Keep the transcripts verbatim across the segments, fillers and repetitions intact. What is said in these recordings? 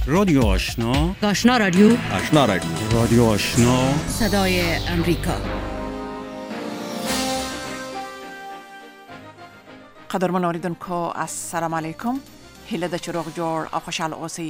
رادیو آشنا، آشنا رادیو، آشنا رادیو، رادیو آشنا، صدای امریکا. قدرمن اوریدونکو السلام علیکم. هیله د چروغ جوړ او خوشاله اوسئ.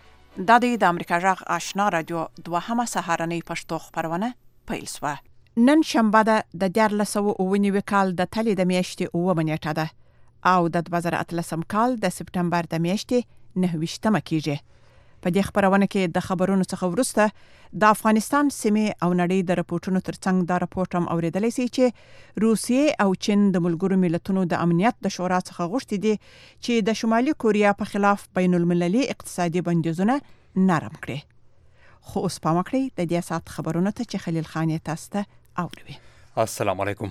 دا د امریکا جغ آشنا رادیو دوهمه سهارنۍ پښتو خبرونه پیل شوه. نن شنبه ده د دیارلس سوه اوه نوي کال د تلې د میاشتې اوومه نیټه ده او د دوه زره اتلسم کال د سپټمبر د میاشتې نهه ویشتمه کیږي. په دې خبرونه کې د خبرونو څخه وروسته د افغانستان سیمې او نړۍ د راپورټونو ترڅنګ دا راپورټ هم اوریدلی سي چې روسیې او چین د ملګرو ملتونو د امنیت د شورا څخه غوښتي دي چې د شمالي کوریا په خلاف بین المللي اقتصادي بندیزونه نرم کړي. خو اوس پام وکړئ د دې سات خبرونو ته چې خلیل خان تاسو ته اوروي. السلام علیکم.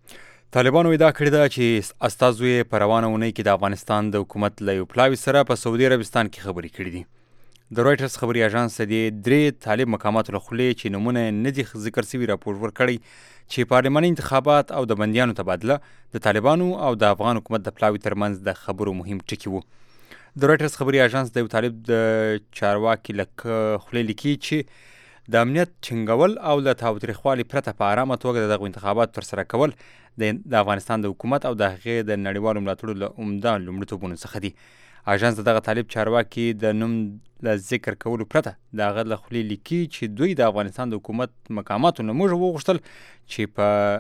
طالبانو ادعا کړې ده چې استازو په روانه اونۍ کې د افغانستان د حکومت له یو پلاوي سره په سعودي عربستان کې خبرې کړې دي. د رویټرز خبري اژانس د درې طالب مقاماتو له خولې چې نمونه نه دي ذکر شوي راپور ورکړی چې پارلماني انتخابات او د بندیانو تبادله د طالبانو او د افغان حکومت د پلاوي ترمنځ د خبرو مهم ټکي وو. د رویټرز خبري اژانس د یو طالب د چارواکي له خولې لیکي چې د امنیت ټینګول او له تاوتریخوالي پرته په آرامه توګه دغه انتخابات ترسره کول د افغانستان د حکومت او د هغې د نړیوالو ملاتړو له عمده لومړیتوبونو څخه دي. اژانس دغه طالب چارواکي د نوم له ذکر کولو پرته د هغه له خولې لیکي چې دوی د افغانستان د حکومت مقاماتو نه موږ وغوښتل چې په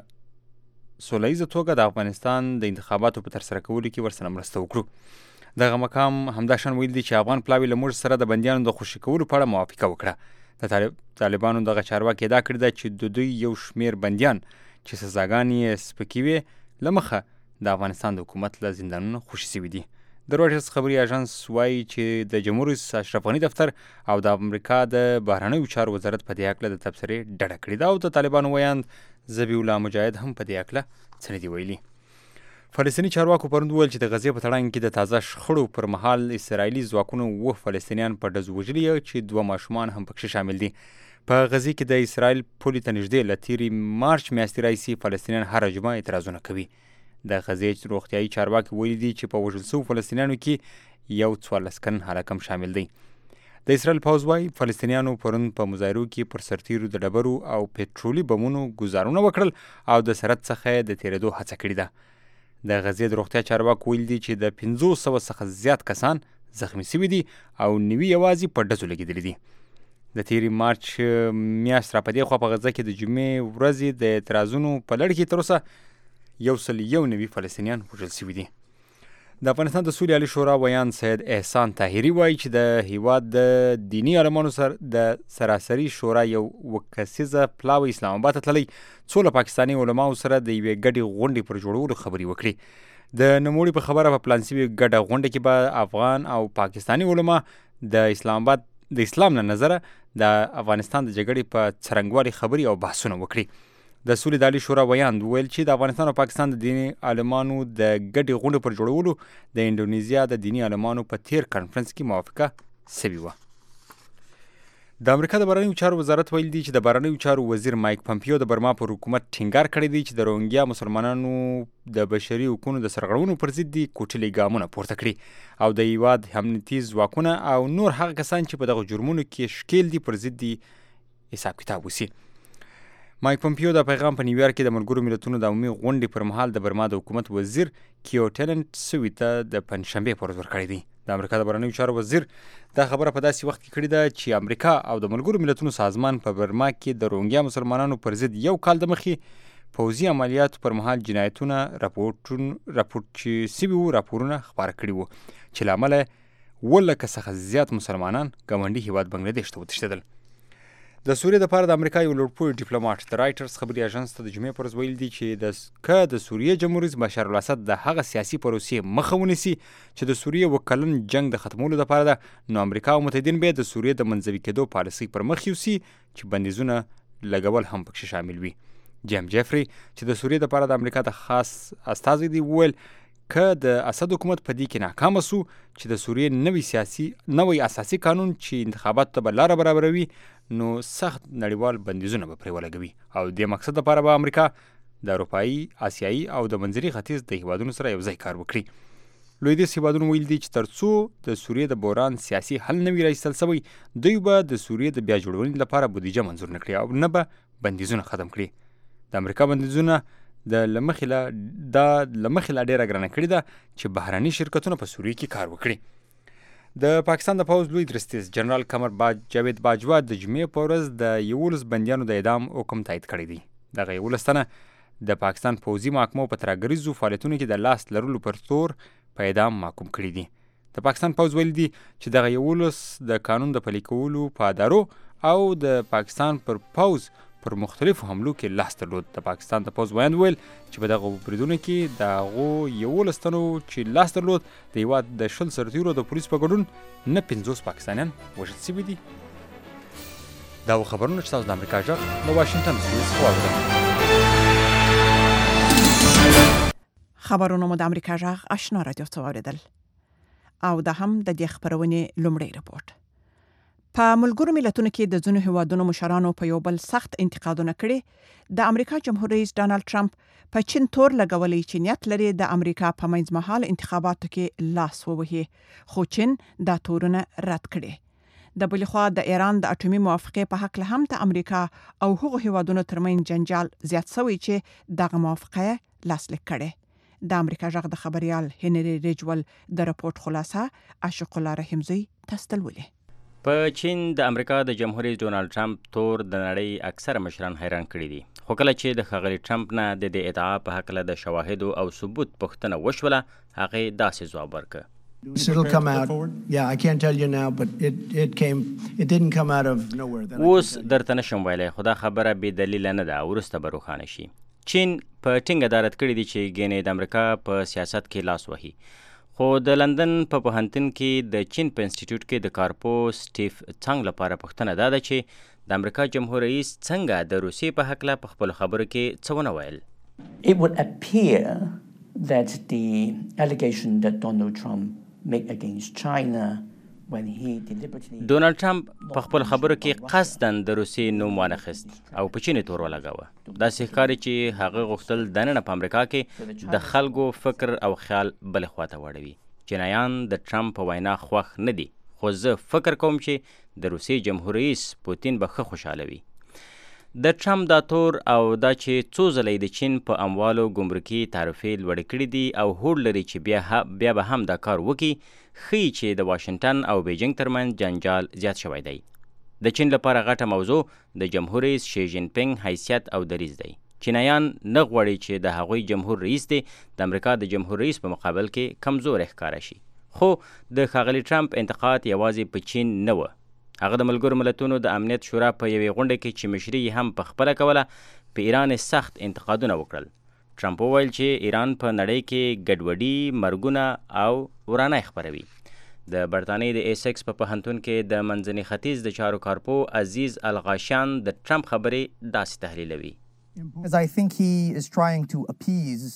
سوله ییزه توګه د افغانستان د انتخاباتو په ترسره کولو کې ورسره مرسته وکړو. دغه مقام همداشان ویل دي چې افغان پلاوي له موږ سره د بندیانو د خوشي کولو په اړه موافقه وکړه. د طالبانو دغه چارواکي ادعا کړې ده چې د دوی یو شمیر بندیان چې سزاګانې یې سپکې وې له مخه د افغانستان د حکومت له زندانونو خوشي شوي دي. د رویټرز خبري اژانس وایي چې د جمهور رئیس اشرف غني دفتر او د امریکا د بهرنیو چارو وزارت په دې هکله د تبصرې ډډه کړې ده او د طالبانو ویاند ذبیح الله مجاهد هم په دې هکله څه نه دي ویلي. فلسطیني چارواکو پرون وویل چې د غزې په تړاو کې د تازه شخړو پر مهال اسرائیلي ځواکونو اووه فلسطینیان په ډزو وژلي چې دوه ماشومان هم پکې شامل دي. په غزې کې د اسرائیل پولې ته نږدې له تېرې مارچ میاشتې راهیسې فلسطینیان هره جمعه اعتراضونه کوي. د غزې روغتیایي چارواکي ویلي دي چې په وژل شوو فلسطینیانو کې یو څوارلس کلن هلک هم شامل دی. د اسرائیل پوځ وایي فلسطینیانو پرون په مظاهرو کې پر سرتیرو د ډبرو او پټرولي بمونو ګزارونه وکړل او د سرحد څخه د تېرېدو هڅه کړې ده. د غزې د روغتیا چارواکو ویلي دي چې د پنځو سوه څخه زیات کسان زخمي شوي دي او نوي یوازې په ډزو لګېدلي دي. د تېرې مارچ میاشت را په دې خوا په غزه کې د جمعې ورځې د اعتراضونو په لړ کې تر اوسه یو سل یو نوي فلسطینیان وژل شوي دي. د افغانستان د سولې عالي شورا ویاند سید احسان طاهري وایي چې د هیواد د دیني عالمانو سره د سراسري شورا یو وکسیزه پلاوی اسلام آباد ته تللی څو له پاکستاني علماو سره د یوې ګډې غونډې پر جوړولو خبرې وکړي. د نوموړي په خبره په پلان شوې ګډه غونډه کې به افغان او پاکستاني علما د اسلام آباد د اسلام له نظره د افغانستان د جګړې په څرنګوالي خبرې او بحثونه وکړي. د سولې د عالي شورا ویاند ویل چې د افغانستان او پاکستان د دیني عالمانو د ګډې غونډې پر جوړولو د انډونیزیا د دیني عالمانو په تیر کانفرنس کې موافقه شوې وه. د امریکا د بهرنیو چارو وزارت ویل دی چې د بهرنیو چارو وزیر مایک پمپیو د برما پر حکومت ټینګار کړی دی چې د روهینګیا مسلمانانو د بشري حقوقو د سرغړونو پر ضد دي کوټلي ګامونه پورته کړي او د هیواد امنیتي ځواکونه او نور هغه کسان چې په دغه جرمونو کې ښکیل دي پر ضد دي حساب کتاب وسي. مایک پمپیو د پیغام په نیویارک کې د ملګرو ملتونو د عمومي غونډې پر مهال د برما د حکومت وزیر کیو ټیننټ سوي ته د پنجشنبې په ورځ ورکړی دی. د امریکا د بهرنیو چارو وزیر دا خبره په داسې وخت کې کړې ده چې امریکا او د ملګرو ملتونو سازمان په برما کې د روهینګیا مسلمانانو پر ضد یو کال د مخې پوځي عملیاتو پر مهال جنایتونه راپورټ راپورټ چې سوي وو راپورونه خپاره کړي وو چې له امله اووه لکه څخه زیات مسلمانان ګاونډي هیواد بنګلادیش ته وتښتېدل. د سوریې دپاره د امریکا یو لوړپوړی ډیپلوماټ د رایټرز خبري اژانس ته د جمعې په ورځ ویل دي چې د که د سوریې جمهور رئیس بشار الاسد د هغه سیاسي پروسې مخه ونیسي چې د سوریې اووه کلن جنګ د ختمولو دپاره ده، نو امریکا او متحدین به د سوریې د منځوي کېدو پالیسۍ پر مخ یوسي چې بندیزونه لګول هم پکښې شامل وي. جیم جیفري چې د سوریې دپاره د امریکا د خاص استازی دی وویل که د اسد حکومت په دې کې ناکامه سو چې د سوریې نوی سیاسي نوی اساسي قانون چې انتخاباتو ته به لاره برابروي نو سخت نړیوال بندیزونه به پرې ولګوي او دې مقصد لپاره به امریکا د اروپایي، آسیایي او د منځني ختیځ د هیوادونو سره یو ځای کار وکړي. لویدیځ هیوادونو ویل دي چې تر څو د سوریې د بحران سیاسي حل نه وي راایستل سوی، دوی به د سوریې د بیا جوړونې لپاره بودیجه منظور نه کړي او نه به بندیزونه ختم کړي. د امریکا بندیزونه د لمخې لا دا لمخې لا ډیره ګرانه کړې ده چې بهرني شرکتونه په سوریې کې کار وکړي. د پاکستان د پوځ لوی درستیز جنرال قمر باج جاوید باجوا د جمعې په ورځ د یولس بندیانو د اعدام حکم تایید کړی دی. دغه یولس تنه د پاکستان پوځي محکمو په ترهګریزو فعالیتونو کې د لاس لرلو پر تور په اعدام محکوم کړي دي. د پاکستان پوځ ویل دي چې دغه یولس د قانون د پلي کولو په ادارو او د پاکستان پر پوځ پر مختلفو حملو کې لاس درلود. د پاکستان د پوځ ویاند ویل چې په دغه بریدونو کې د هغو یولس تنو چې لاس درلود د هېواد د شل سرتیرو د پولیس په ګډون نه پنځوس پاکستانیان وژل سوي دي. دا و خبرونه چې تاسو د امریکا غږ له واشنګټن څخه واورئ. خبرونه مو د امریکا غږ آشنا رادیو څخه واوریدل او دا هم د دې خبرونې لومړی رپورټ. په ملګرو ملتونو کې د ځینو هیوادونو مشرانو په یو بل سخت انتقادونه کړي. د امریکا جمهور رئیس ډانلډ ټرمپ په چین تور لګولې چې نیت لري د امریکا په منځمهال انتخاباتو کې لاس ووهي، خو چین دا تورونه رد کړي. د بل خوا د ایران د اټومي موافقې په حق له هم د امریکا او هغو هیوادونو ترمنځ جنجال زیات شوی چې دغه موافقه لاسلیک کړي. د امریکا غږ د خبريال هنري ریجول د رپورت خلاصه عاشق الله رحمزی تستلولې. په چین د امریکا د جمهور رئیس ډونالد ټرمپ تور د نړۍ اکثره مشران حیران کړي دي. خو کله چې د ښاغلي ټرمپ نه د دې ادعا په هکله د شواهدو او ثبوت پوښتنه وشوله، هغې داسې ځواب ورکړ. اوس درته نشم ویلی، خو دا خبره بې دلیله نه ده، وروسته به روښانه شي. چین په ټینګه ډارت کړي دي چې ګینې د امریکا په سیاست کې لاس وهي. خو د لندن په پوهنتون کې د چین په انسټیټیوټ کې د کارپو سټیف څنګ لپاره پوښتنه دا ده چې د امریکا جمهور رئیس څنګه د روسیې په هکله په خپلو خبرو کې څه ونه ویل. It would appear that the allegation that Donald Trump made against China when he deliberately ډونالډ ټرمپ په خپل خبرو کې قصداً د روسیې نوم وانخیست او په چین تور ولګاوه. داسې ښکاري چې هغه غوښتل دننه په امریکا کې د خلکو فکر او خیال بلې خواته واړوي. چینایان د ټرمپ په وینا خوښ نه دي، خو زه فکر کوم چې د روسیې جمهور رئیس پوتین به ښه خوشحاله وي. د ټرمپ دا تور او دا چې څو ځله د چین په اموالو ګمرکي تعرفې لوړې کړي دي او هوډ لري چې بیا بیا به هم دا کار وکړي، ښیي چې د واشنګټن او بیجینګ ترمنځ جنجال زیات شوی دی. د چین لپاره غټه موضوع د جمهور رئیس شي جین پینګ حیثیت او دریځ دی. چینایان نه غواړي چې د هغوی جمهور رئیس دی د امریکا د جمهور رئیس په مقابل کې کمزوری ښکاره شي. خو د ښاغلي ټرمپ انتقاد یوازې په چین نه و. هغه د ملګرو ملتونو د امنیت شورا په یوې غونډه کې چې مشري یې هم په خپله کوله، په ایران سخت انتقادونه وکړل. ټرمپ وویل چې ایران په نړۍ کې ګډوډي، مرګونه او ورانۍ خپروي. د برطانیې د ایسکس په پوهنتون کې د منځني ختیځ د چارو کارپو عزیز الغاشیان د ټرمپ خبرې داسې تحلیلوي. As I think he is trying to appease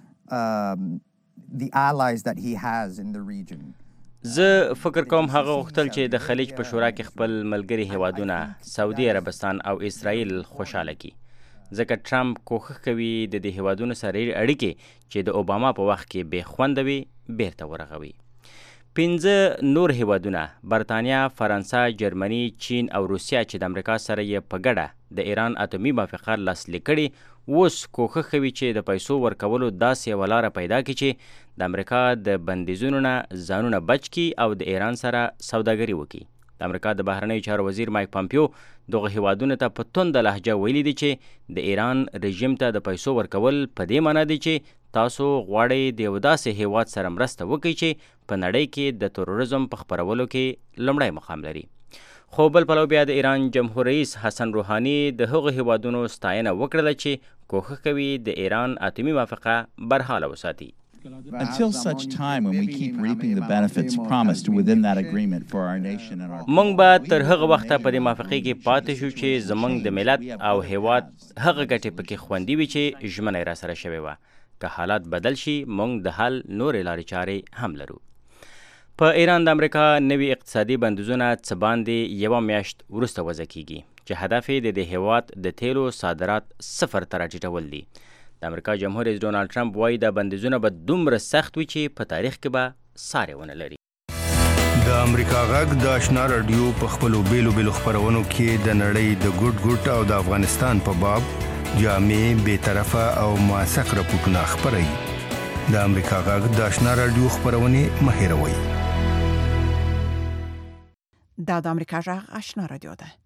um, the allies that he has in the region. زه فکر کوم هغه غوښتل چې د خلیج په شورا کې خپل ملګري هیوادونه سعودي عربستان او اسرائیل خوشحاله کړي، ځکه ټرمپ کوښښ کوي د دې هیوادونو سره اړیکې چې د اوباما په وخت کې بې خونده وي بیرته ورغوي. پنځه نور هیوادونه برطانیا، فرانسه، جرمني، چین او روسیه چې د امریکا سره یې په ګډه د ایران اټومي موافقه لاسلیک کړي، اوس کوښښ کوي چې د پیسو ورکولو داسې یوه لاره پیدا کړي چې د امریکا د بندیزونو نه ځانونه بچ کړي او د ایران سره سوداګري وکړي. د امریکا د بهرنیو چارو وزیر مایک پامپیو دغه هیوادونو ته په تنده لهجه ویلي دي چې د ایران رژیم ته د پیسو ورکول په دې معنی دی چې تاسو غواړئ د یو داسې هیواد سره مرسته وکړئ چې په نړۍ کې د تروریزم په خپرولو کې لومړی مقام لري. خو بل پلو بیا د ایران جمهور رئیس حسن روحاني د هغو هیوادونو ستاینه وکړله چې کوښښ کوي د ایران اټومي موافقه برحاله وساتي. Until such time when we keep reaping the benefits promised within that agreement for our nation and our موږ به تر هغه وخته په دې موافقې کې پاتې شو چې زموږ د ملت او هیواد هغه ګټې پکې خوندي وي چې ژمنه یې راسره شوې وه. که حالات بدل شي موږ د حل نورې لارې چارې هم لرو. په ایران د امریکا نوي اقتصادي بندیزونه څه باندې یوه میاشت وروسته وضع کیږي چې هدف یې د دې هیواد د تیلو صادرات صفر ته راټیټول دي. د امریکا جمهور رئیس ډونالډ ټرمپ وایي دا بندیزونه به دومره سخت وي چې په تاریخ کې به ساری ونه لري. د امریکا غږ د آشنا رادیو په خپلو بیلو بیلو خپرونو کې د نړۍ د ګوټ ګوټ او د افغانستان په باب جامع، بی‌طرفه او موثق راپورټونه خپروي. د امریکا غږ د آشنا رادیو خپرونې مه هېروئ. دا د امریکا غږ آشنا رادیو ده.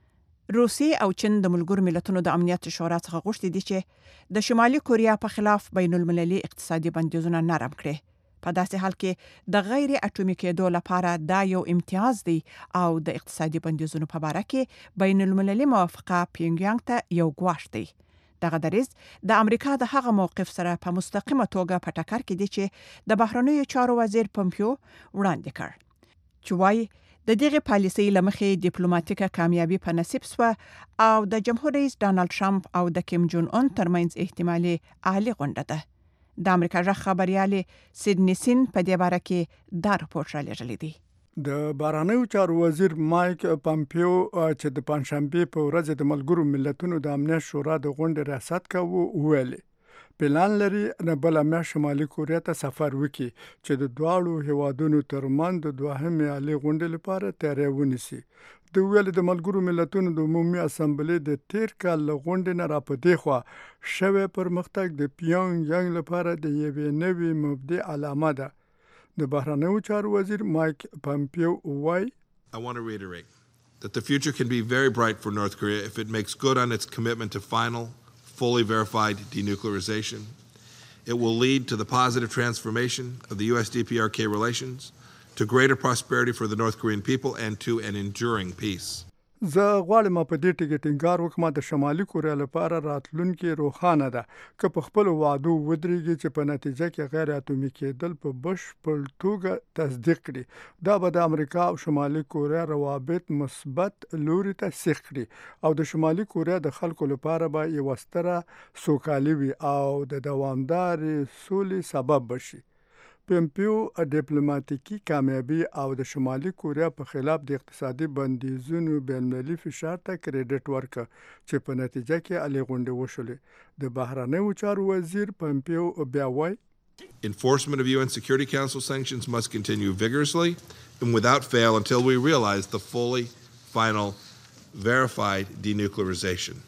روسیې او چین د ملګرو ملتونو د امنیت شورا څخه غوښتي دي چې د شمالي کوریا په خلاف بین المللي اقتصادي بندیزونه نرم کړي. په داسې حال کې د غیر اټومي کېدو لپاره دا یو امتیاز دی او د اقتصادي بندیزونو په اړه کې بین المللي موافقه پیونګیانګ ته یو ګواښ دی. دغه دریځ د امریکا د هغه موقف سره په مستقیمه توګه په ټکر کې دی چې د بهرنیو چارو وزیر پومپیو وړاندې کړ، چې وايي د دغه پالیسۍ لمخې ډیپلوماټیکه کامیابی په نصیب سو او د جمهور رئیس ډانلډ ټرمپ او د کیم جون اون ترمنځ احتمالي عالی غونډه ده. د امریکا ژغ خبريالي سیدنی سین په دې باره کې دا راپور را لېږلی دی. د بهرنیو چارو وزیر مایک پامپیو چې د پنځشنبه په ورځ د ملګرو ملتونو د امنیت شورا د غونډې ریاست کوي ویلي پلان لري نه بل مې شمالي کوریا ته سفر وکړي چې د دواړو هیوادونو ترمنځ د دوهمې عالی غونډې لپاره تیاری ونیسي. د ویل د ملګرو ملتونو د عمومي اسامبلې د تیر کال غونډې نه راپدې خو شوه پرمختګ د پیونګ یانګ لپاره د یوې نوې مبدأ علامه ده. د بهرنیو چارو وزیر مایک پامپیو وایي I want to reiterate that the future can be very bright for North Korea if it makes good on its commitment to final fully verified denuclearization. It will lead to the positive transformation of the U S D P R K relations, to greater prosperity for the North Korean people, and to an enduring peace. زه غواړم په دې ټکي ټینګار وکړم د شمالي کوریا لپاره راتلونکي روښانه ده که په خپل وعدو ودرېږي چې په نتیجه کې غیر اټومي کېدل په بشپړ توګه تصدیق کړي. دا به د امریکا او شمالي کوریا روابط مثبت لوري ته سیخ کړي او د شمالي کوریا د خلکو لپاره به یو ستره سوکالي وي او د دوامدارې سولې سبب بشي. پومپیو ډیپلوماټیکي کامیابی او د شمالي کوریا په خلاف د اقتصادي بندیزونو بین‌المللي فشار ته کریډټ ورکړ چې په نتیجه کې عالی غونډه وشولې. د بهرنیو چارو وزیر پومپیو بیا وایي Enforcement of U N Security Council sanctions must continue vigorously and without fail until we realize the fully, final, verified denuclearization.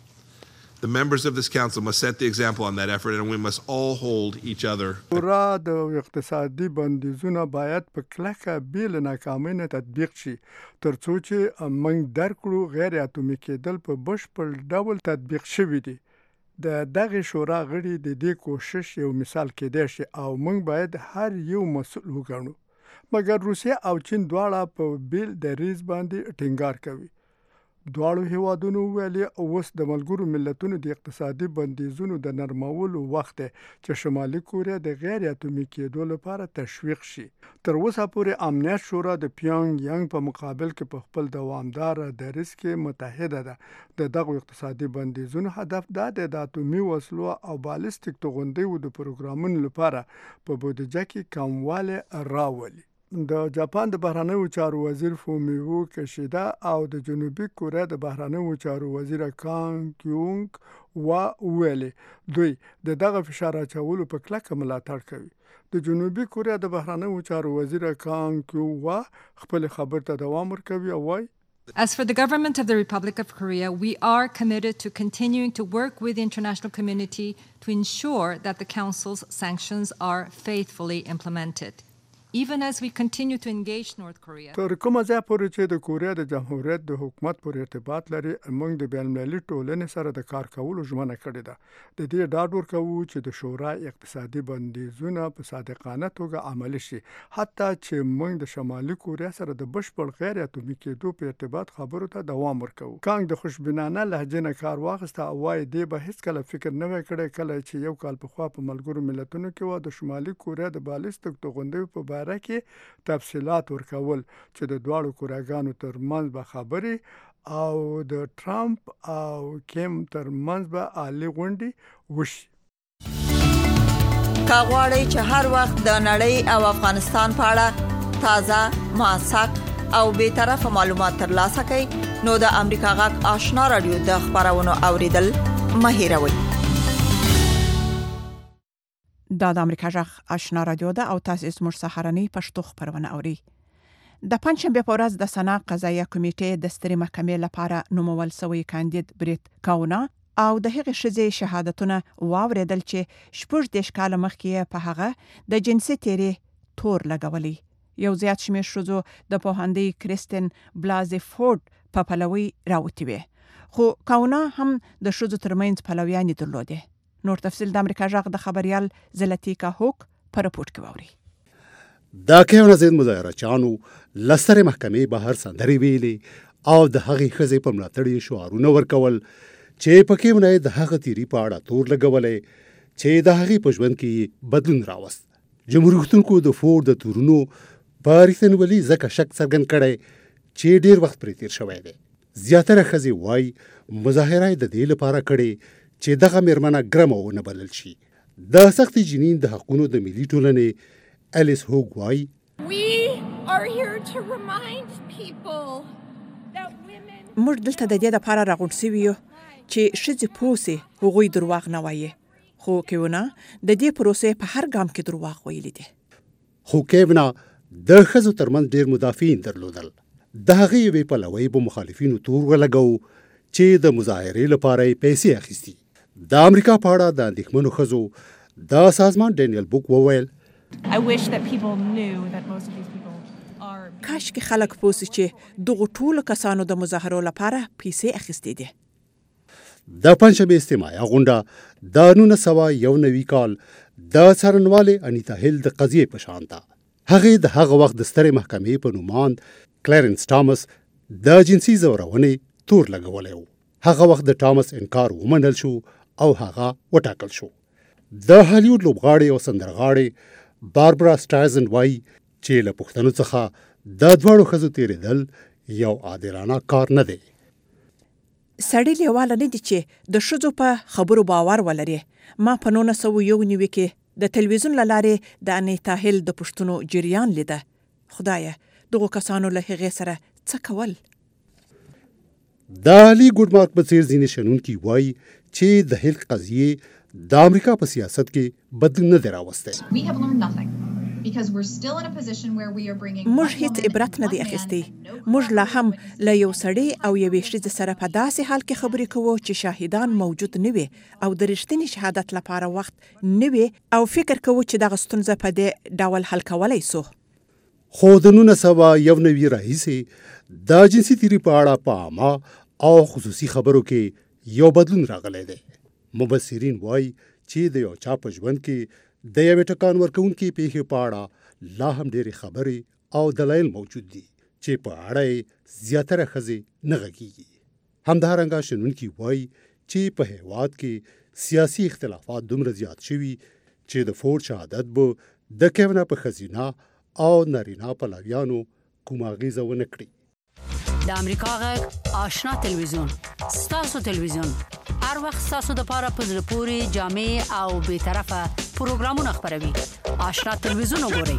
The members of this council must set the example on that effort, and we must all hold each other. پورا د اقتصادي بندیزونه باید په کلکه بیل ناکامۍ نه تطبیق شي ترڅو چې موږ درکړو غیر اټومي کېدل په بشپړ ډول تطبیق شوی دی. د دغه شورا غړي د دې کوشش یو مثال کېدای شي او موږ باید هر یو مسؤل وګڼو. مګر روسیه او چین دواړه په بیل دریځ باندې ټینګار کوي. دواړو هیوادونو ویلي اوس د ملګرو ملتونو د اقتصادي بندیزونو د نرمولو وخت دی چې شمالي کوریا د غیر اټومي کېدو لپاره تشویق شي. تر اوسه پورې امنیت شورا د پیونګ یانګ په مقابل کې په خپل دوامدار دریځ کې متحده ده. د دغه اقتصادي بندیزونو هدف دا دی د اټومي وسلو او بالستیک توغندیو د پروګرامونو لپاره په بودیجه کې کمواله راولي. د جاپان د بهرنیو چارو وزیر فومیو کشیدا او د جنوبي کوریا د بهرنیو چارو وزیر کانګ کیونګ وا ویلي دوی د دغه فشار اچولو په کلکه ملاتړ کوي. د جنوبي کوریا د بهرنیو چارو وزیر کانګ کیونګ وا خپل خبر ته دوام ورکوي او وايي As for the government of the Republic of Korea, we are committed to continuing to work with the international community to ensure that the Council's sanctions are faithfully implemented. Even as we continue to engage North Korea. تر کومه ځای پورې چې د کوریا د جمهوریت د حکومت پورې ارتباط لري موږ د بین‌المللي ټولنې سره د کار کولو ژمنه کړې ده. د دې ډاډ ورکوو چې د شورا اقتصادي بندیزونه په صادقانه توګه عملي شي حتی چې موږ د شمالي کوریا سره د بشپړ غیر اټومي کېدو په ارتباط خبرو ته دوام ورکوو. کانګ د خوشبینانه لهجې نه کار واخیسته او وایي دې به هیڅ کله فکر نه وای کړی کله چې یو کال پخوا په ملګرو ملتونو کې و د شمالي کوریا د بالستیک توغندیو په باره کې تفصيلات ورکول چې د دواړو کوریاګانو ترمنځ به خبرې او د ټرمپ او کیم ترمنځ به عالی غونډې وشي. کاغوري چې هر وخت د نړۍ او افغانستان په اړه تازه موثق او به طرفه معلومات ترلاسه کړئ نو د امریکا غږ آشنا رادیو د خبرونو اوریدل مه هیروئ. دا د امریکا غږ آشنا رادیو ده او تاسو زموږ سهارنۍ پښتو خبرونه اورئ. د پنځشنبه په ورځ د سنا قضایه کمیټې د سترې محکمې لپاره نومول شوی کاندید بریت کاونا او د هغې ښځې شهادتونه واورېدل چې شپږ دېرش کاله مخکې په هغه د جنسي تېرې تور لګولی. یو زیات شمېر ښځو د پوهنځي کریستین بلازي فورډ په پلوي راوتې وې. خو کاونا هم د ښځو ترمنځ پلویانې درلودې. نور تفصیل د امریکا غږ د خبریال زلتیکا هوک په رپورټ کې واورئ. دا کیونه زید مظاهره چانو لسترې محکمې بهر سندرې ویلې او د هغې ښځې په ملاتړ یې شعارونه ورکول چې په کې ونه د هغه تیري په اړه تور لګولی چې د هغې په ژوند کې بدلون راوست. جمهوري غوښتونکو د فورډ د تورونو په رښتینولي ځکه شک څرګند کړی چې ډیر وخت پرې تیر شوی دی. زیاتره ښځې وایي مظاهره د دې لپاره کړې چې دغه میرمنه ګرمه ونه بلل شي. د سختې جنین د حقونو د ملي ټولنې الیس هوګ وایي موږ دلته د دې لپاره راغونډ شوي یو چې ښځې پوه سي هغوی درواغ نه وایي. خو کیونا د دې پروسې په هر ګام کې درواغ ویلي دي. خو کیونا د ښځو ترمنځ ډیر مدافعین درلودل. د هغې یوې پلوۍ به مخالفینو تور ولګو چې د مظاهرې لپاره یې پیسې اخیستي. د امریکا په اړه د اندېښمنو ښځو د سازمان ډینیل بوک وویل کاشکې خلک پوه سي چې دغو ټولو کسانو د مظاهرو لپاره پیسې اخیستې دي. د پنجشنبې اجتماعي غونډه د نولس سوه یو نوي کال د څارنوالې انیتا هیل د قضیې په شان ده. هغې د هغه وخت د سترې محکمې په نوماند کلارنس ټامس د جنسي ځورونې تور لګولی و. هغه وخت د ټامس انکار ومنل شو او هغه وټاکل شو. د هالیوډ لوبغاړې او سندرغاړې باربرا سټرایزنډ وایي چې له پوښتنو څخه د دواړو ښځو تېرېدل یو عادلانه کار نه دی. سړی لیواله نه دي چې د ښځو په خبرو باور ولري. ما په نولس سوه یو نوي کې د تلویزیون له لارې د انیتا هیل د پوښتنو جریان لیده. خدایه دغو کسانو له هغې سره څه کول؟ د علي ګوډمارک په څېر ځینې شنونکي وایي چې د هیل قضیې د امریکا په سیاست کې بدلون نه دی راوستی. موږ هیڅ عبرت نه دی اخیستی. موږ لا هم له یو سړي او یوې ښځې سره په داسې حال کې خبرې کوو چې شاهدان موجود نه وي او د رښتینې شهادت لپاره وخت نه وي او فکر کوو چې دغه ستونزه په دې ډول حل کولی سو. خو د نولس سوه یو نوي راهیسې د جنسي تیري په اړه په عامه او خصوصي خبرو کې یو بدلون راغلی دی. مبصرین وایي چې د یو چا په ژوند کې د یوې ټکان ورکوونکې پیښې په اړه لا هم ډېرې خبرې او دلایل موجود دي چې په اړه یې زیاتره ښځې نه غږیږي. همدارنګه شنونکي وایي چې په هېواد کې سیاسي اختلافات دومره زیات شوي چې د فورډ شهادت به د کیونا په ښځینه او نارینه پلویانو کوم اغیزه ونه کړي. د امریکا غږ آشنا تلویزیون ستاسو تلویزیون هر وخت ستاسو د پاره په زړه پورې جامع او بې طرفه پروګرامونه خپروي. آشنا تلویزیون وګورئ.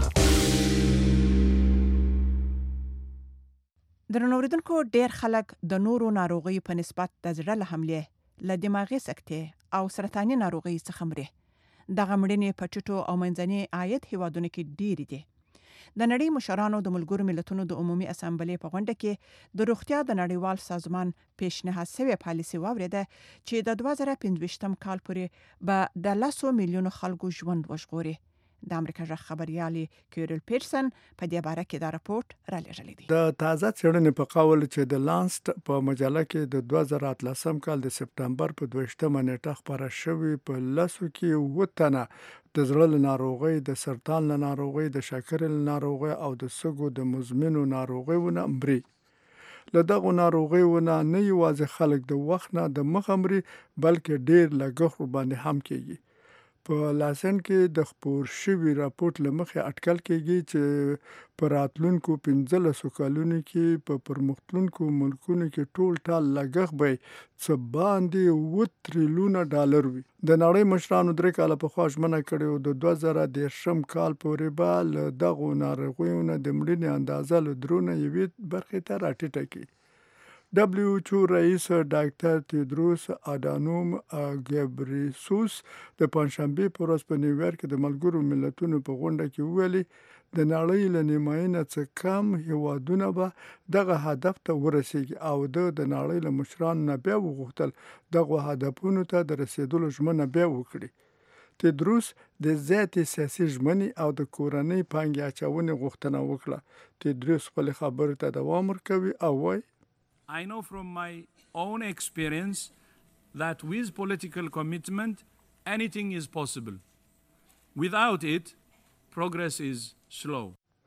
درنو اوریدونکو ډېر خلک د نورو ناروغیو په نسبت د زړه له حملې له دماغي سکتې او سرطاني ناروغۍ څخه مري. دغه مړینې په ټیټو او منځني عاید هیوادونو کې ډېرې دي. د نړۍ مشرانو د ملګرو ملتونو د عمومي اسامبلې په غونډه کې د روغتیا د نړیوال سازمان پیشنهاد شوې پالیسي واورېده چې د دوه زره پنځویشتم کال پورې به د لسو میلیونو خلکو ژوند وژغوري. د امریکا غږ خبریال کیرل پیټرسن په دې باره کې دا راپورټ را لېږلی دی. د تازه څېړنې په قول چې د لانسټ په مجله کې د دوه زره اتلسم کال د سپټمبر په دویشتمه نیټه خپاره شوې په لسو کې اووه تنه د زړه له ناروغۍ، د سرطان له ناروغۍ، د شکرې له ناروغۍ او د سږو د مزمنو ناروغیو نه مري. له دغو ناروغیو نه نه یوازې خلک د وخت نه د مخه مري بلکې ډېر لګښت باندې هم کېږي. په لاسن کې د خپور شوي راپورټ له مخې اټکل کېږي چې په راتلونکو پنځلسو کلونو کې په پرمختلونکو ملکونو کې ټول ټال لګښت به څه باندې اووه تریلیونه ډالر وي. د نړۍ مشرانو درې کاله پخوا ژمنه کړې وه د دوه زره دېرشم کال پورې به له دغو ناروغیو نه د مړینې اندازه له درې نه یوې برخې ته راټیټه کړي. دبلیو ایچ او رئیس ډاکټر تیودروس اډانوم ګیبریسوس د پنځشنبه په ورځ په نیویارک کې د ملګرو ملتونو په غونډه کې وویلي د نړۍ له نیمایي نه څه کم هیوادونه به دغه هدف ته ورسیږي او د د نړۍ له مشرانو نه بیا وغوښتل دغه هدفونو ته د رسیدلو ژمنه بیا وکړي. تیدروس د زیاتې سیاسي ژمنې او د کورنۍ پانګې اچونې غوښتنه وکړه. تیدروس خپل خبرو ته دوام ورکوي او وایي I know from my own experience that with political commitment anything is possible. Without it progress is slow.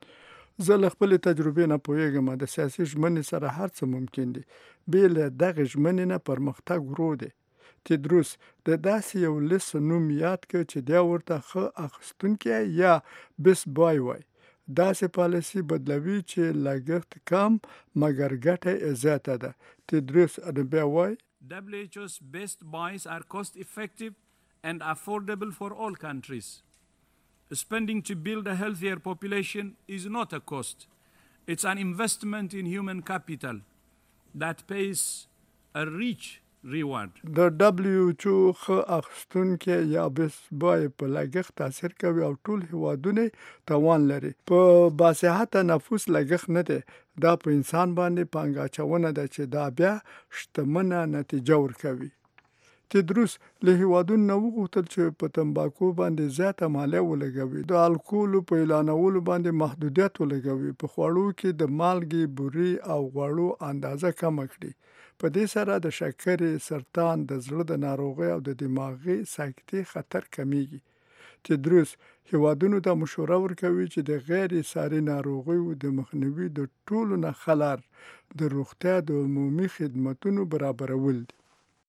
زه له خپلې تجربې نه پوهیږم د سیاسي ژمنې سره هر څه ممکن دي. بې له دغې ژمنې نه پرمختګ ورو دی. تیدروس د داسې یو لیست نوم یاد کړ چې دا ورته ښه اخیستونکی یا بیس بای وای. داسې پالیسي بدلوي چې لګښت کم مګر ګټه زیاته ده. تیدروس بیا وای W H O's best buys are cost effective and affordable for all countries. Spending to build a healthier population is not a cost. It's an investment in human capital that pays a rich reward. د دبلیو ایچ او ښه اخیستونکي یا بیس بای په لګښت تاثیر کوي او ټول هیوادونه توان لري. په باصحته نفوس لګښت نه دی. دا په انسان باندې پانګه اچونه ده چې دا بیا شتمنه نتیجه ورکوي. تیدروس له هیوادونو نه وغوښتل چې په تمباکو باندې زیاته مالیه ولګوي، د الکولو په اعلانولو باندې محدودیت ولګوي، په خوړو کې د مالګې، بوري او غوړو اندازه کمه کړي. په دې سره د شکرې، سرطان، د زړه د ناروغۍ او د دماغي سکتې خطر کمیږي. تیدروس هیوادونو ته مشوره ورکوي چې د غیر ساري ناروغیو د مخنیوي د ټولو نه خلار د روغتیا د عمومي خدمتونو برابرول دي.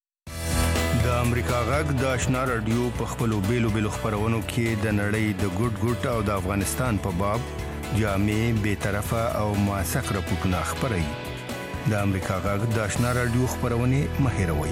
د امریکا غږ د آشنا رادیو په خپلو بیلو بیلو خپرونو کې د نړۍ د ګوټ ګوټ او د افغانستان په باب جامع، بېطرفه او موثق راپورټونه خپروي. د امریکا غږ د آشنا رادیو خپرونې مه هېروئ.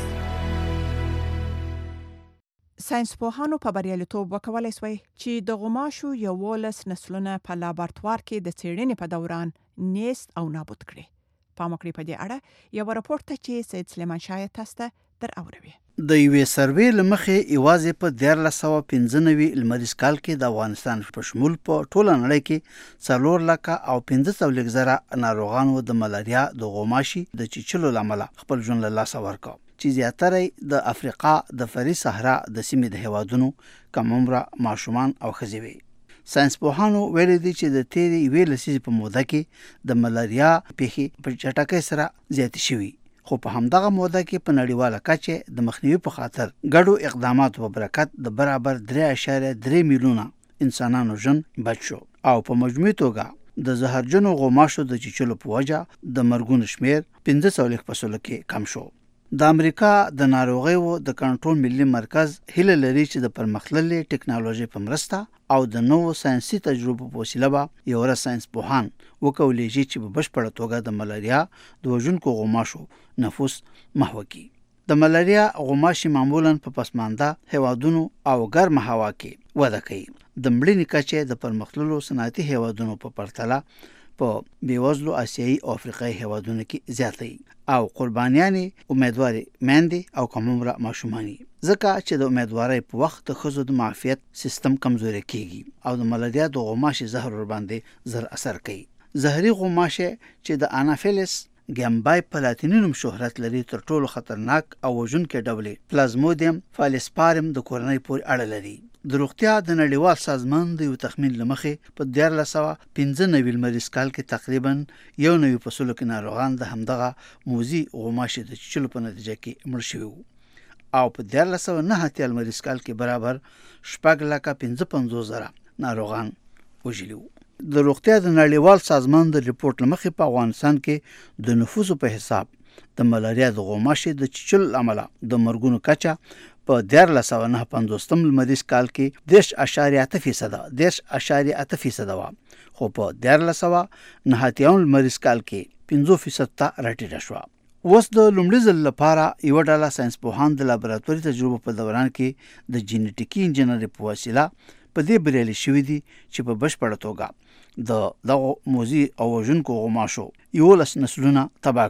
ساينس پوهانو په بریالیتوب وکولای شوی چې د غوماشو یوولس نسلونه په لابراتوار کې د څېړنې په دوران نیست او نابود کړي. پام وکړئ په دې اړه یو راپور ته چې سید سلیمان شاه تاسو ته در اوروي. د یوې سروې له مخې یوازې په دیارلس سوه پنځه نوي لمریز کال کې د افغانستان په شمول په ټوله نړۍ کې څلور لکه او پنځه څلوېښت زره ناروغانو د ملاریا د غوماشي د چیچلو له امله خپل ژوند له لاسه ورکړ، چې زیاتره د افریقا د فری صحرا د سیمې د هیوادونو کم عمره ماشومان او ښځې وي. ساينس پوهانو ویلي دي چې د تیرې یوې لسیزې په موده کې د ملاریا پیښې په چټکۍ سره زیاتې شوي، خو په همدغه موده کې په نړیواله کچه د مخنیوي په خاطر ګډو اقداماتو په برکت د برابر درې اعشاریه درې میلیونه انسانانو ژوند بچ شو او په مجموعي توګه د زهرجنو غوماشو د چیچلو په وجه د مرګونو شمیر پنځه څلوېښت په سلو کې کم شو. د امریکا د ناروغیو د کنټرول ملي مرکز هیله لري چې د پرمختللې ټکنالوژي په مرسته او د نوو ساينسي تجربو په وسیله به یو ورځ ساينس پوهان وکولی شي چې په بشپړه توګه د ملاریا د وژونکو غوماشو نفوس محو کړي. د ملاریا غوماشي معمولا په پسمانده هیوادونو او ګرمه هوا کې وده کوي. د مړینې کچه د پرمختللو صنعتي هیوادونو په پرتله په بیوزلو آسیایي او افریقایي هیوادونو کې زیاتې او قربانیانې امیدواري میندې او کم عمره ماشومانې، ځکه چې د امیدوارۍ په وخت د ښځو د معافیت سیستم کمزوری کیږي او د ملاریا د غوماشي زهر ورباندې زر اثر کوي. زهري غوماشي چې د انافیلس ګیمبای په لاتیني نوم شهرت لري تر ټولو خطرناک او وژونکي ډول پلازمودیم فالسپارم د کورنۍ پورې اړه لري. د روغتیا د نړیوال سازمان د یو تخمین له مخې په دیارلس سوه پنځه نوي لمریز کال کې تقریبا یو نوي په سلو کې ناروغان د همدغه موذي غوماشي د چیچلو په نتیجه کې مړه شوي وو او په دیارلس سوه نهه اتیا لمریز کال کې برابر شپږ لکه پنځه پنځوس زره ناروغان وژلي وو. د روغتیا د نړیوال سازمان د ریپورت له مخې په افغانستان کې د نفوسو په حساب د ملاریا د غوماشي د چیچلو له امله د مرګونو کچه په دیارلس سوه نهه پنځوستم لمریز کال کې دېرش اعشاریه اته فیصده دېرش اعشاریه اته فیصده وه، خو په دیارلس سوه نهه اتیاوم لمریز کال کې پنځه فیصد ته راټیټه شوه. اوس د لومړي ځل لپاره یوه ډله ساینس پوهان د لابراتواري تجربو په دوران کې د جینیټیکي انجینرۍ په وسیله په دې بریالي شوي دي چې په بشپړه توګه د دغو موذي او وژونکو غوماشو یولس نسلونه تباه کړي.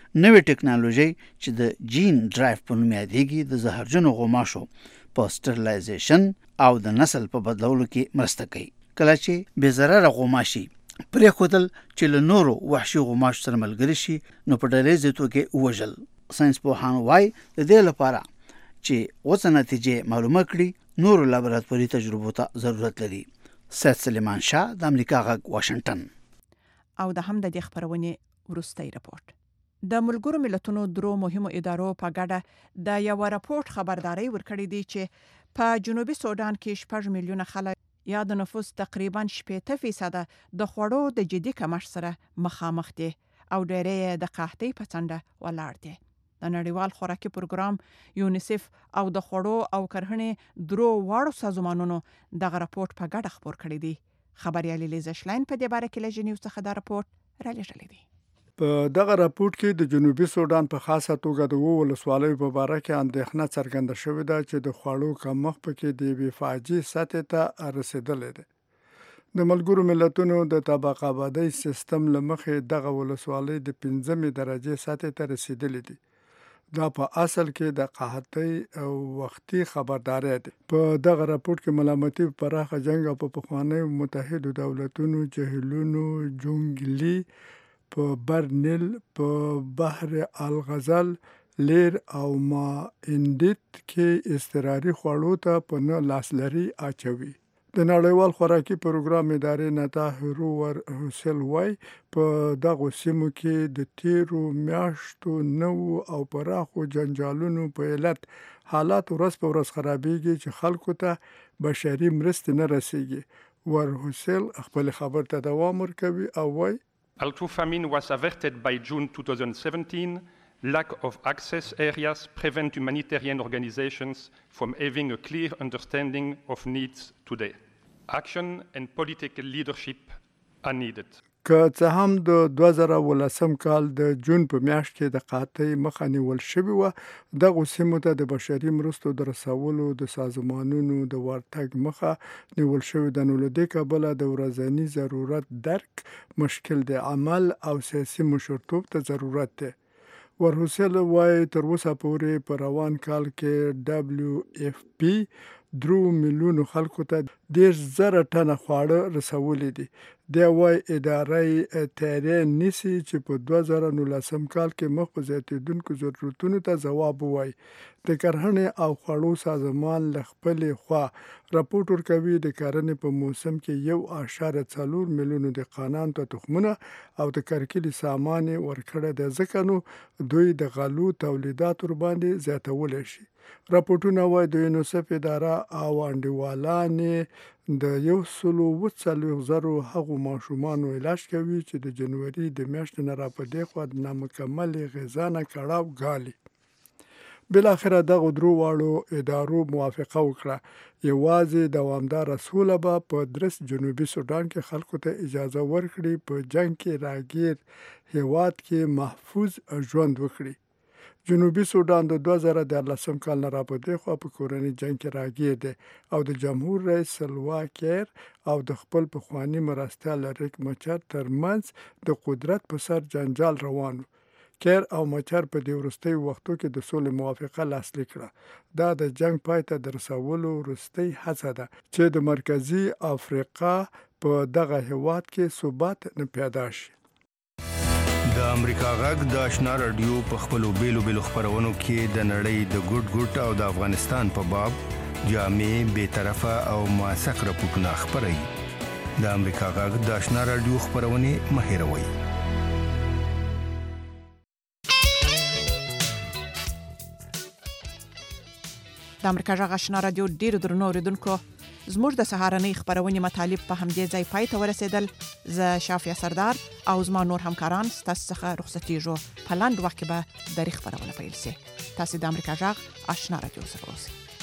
نوې ټکنالوژي چې د جین ډرایو په نوم یادېږي د زهرجنو غوماشو په سټرلایزیشن او د نسل په بدلولو کې مرسته کوي. کله چې بې ضرره غوماشي پرېښودل چې له نورو وحشي غوماشو سره ملګري شي نو په ډلهییزې توګه ووژل. ساینس پوهان وایي د دې لپاره چې اوسه نتیجې معلومه کړي نورو لابراتواري تجربو ته ضرورت لري. سید سلیمان شاه د امریکا غږ واشنگټن. او د هم د دې خبرونې وروستی راپورټ. د ملګرو ملتونو درو مهمو ادارو په ګډه د یو راپورټ خبرداري ورکړې دي چې په جنوبي سودان کې شپږ میلیونه خلک یا د نفوس تقریبا شپږ فیصد د خوړو د جدي کمښت سره مخامخ دي او ډېری د قحطۍ په څنډه ولاړ دي. د نړیوال خوراکي پروګرام یونیسف او د خوړو او کرهڼې درو واړو سازمانونو دغه راپورټ په ګډه خپور کړی دی. خبريالي لیزا شلاین په دې باره کې له جنیو څخه دا راپورټ را لېږلی دی. په دغه راپورټ کې د جنوبي سودان په خاصه توګه د وو ولسوالیو په اړه کې اندېښنه څرګنده شوې ده چې د خوړو کمښت پکې د بې فاجعې سطح ته رسیدلې ده. د ملګرو ملتونو د طبقه بندۍ سیستم لمخې دغه ولسوالۍ د پنځمې درجې سطح ته رسیدلې دي. دا په اصل کې د قحطۍ او وختي خبرداري ده. په دغه راپورټ کې ملامتي پراخه جنگ او په پخوانیو متحده دولتونو جهیلونو جونګلي په برنیل په بحر الغزال لیر او ما اندیت کې استراري خوړو ته په نه لاسلري اچوي. د نړیوال خوراکي پروګرام ادارې نتا هرور حسل وای په دغه سیمو کې د تیرو میاشتو نو او پراخو جنجالونو په علت حالات ورځ په ورځ خرابېږي چې خلکو ته بشري مرستې نه رسیږي. ور حسل خپل خبر ته دوام ورکوي او وای Although famine was averted by June twenty seventeen, lack of access areas prevent humanitarian organizations from having a clear understanding of needs today. Action and political leadership are needed. که څه هم د دوه زره ولسم کال د جون په میاشت کې د قحطۍ مخه نیول شوې وه، دغو سیمو ته د بشري مرستو د رسولو د سازمانونو د ورتګ مخه نیول شوې ده. نو له دې کبله د ورځني ضرورت درک مشکل دی، عمل او سیاسي مشرتوب ته ضرورت دی. ورحسل وایي تر اوسه پورې په روان کال کې ډبلیو اف پی درو میلیونو خلکو ته دېرش زره ټنه خواړه رسولي دي. دی وایي اداره تیاری نیسي چې په دوه زره نولسم کال کې مخ په زیاتېدونکو ضرورتونو ته ځواب ووایي. د کرهڼې او خوړو سازمان له خپلې خوا راپورټ ورکوي د کرنې په موسم کې یو اعشاریه څلور میلیونو دهقانانو ته تخمونه او د کرکیلي سامان یې ورکړی دی، ځکه نو دوی د غلو تولیدات ورباندې زیاتولی شي. راپورټونه وایي د یونیسف اداره او انډیوالانې د یو سلو اووه څلوېښت زرو هغو ماشومانو علاج کوي چې د جنوري د میاشتې نه را په دې خوا د نامکملې غذا نه کړاو ګالي. بالاخره دغه درو واړو ادارو موافقه وکړه یوازې دوامداره سوله به په درست جنوبي سودان کې خلکو ته اجازه ورکړي په جنگ کې راګیر هیواد کې محفوظ ژوند وکړي. جنوبي سودان د دوه زره دیارلسم کال نه را په دې خوا په کورني جنګ کې راګیر دی او د جمهور رئیس سلوا کیر او د خپل پخواني مرستیال ریک مچر ترمنځ د قدرت په سر جنجال روان و. کیر او مچر په دې وروستیو وختو کې د سولې موافقه لاسلیک کړه. دا د جنگ پای ته د رسولو وروستۍ هڅه ده چې د مرکزي افریقا په دغه هیواد کې ثبات نه پیدا شي. د امریکا غږ د آشنا رادیو په خپلو بیلو بیلو خپرونو کې د نړۍ د ګوټ ګوټ او د افغانستان په باب جامع، بې طرفه او موثق راپورټونه خپروي. د امریکا غږ د آشنا رادیو خپرونې مه هېروئ. د امریکا غږ آشنا رادیو ډیرو درنو اوریدونکو، زموږ د سهارنۍ خپرونې مطالب په همدې ځای پای ته ورسېدل. زه شافیه سردار او زما نور همکاران ستاسو څخه رخصتېږو. په لنډ وخت کې به درې خپرونه پیل شي. تاسو د امریکا غږ آشنا رادیو سره اوسئ.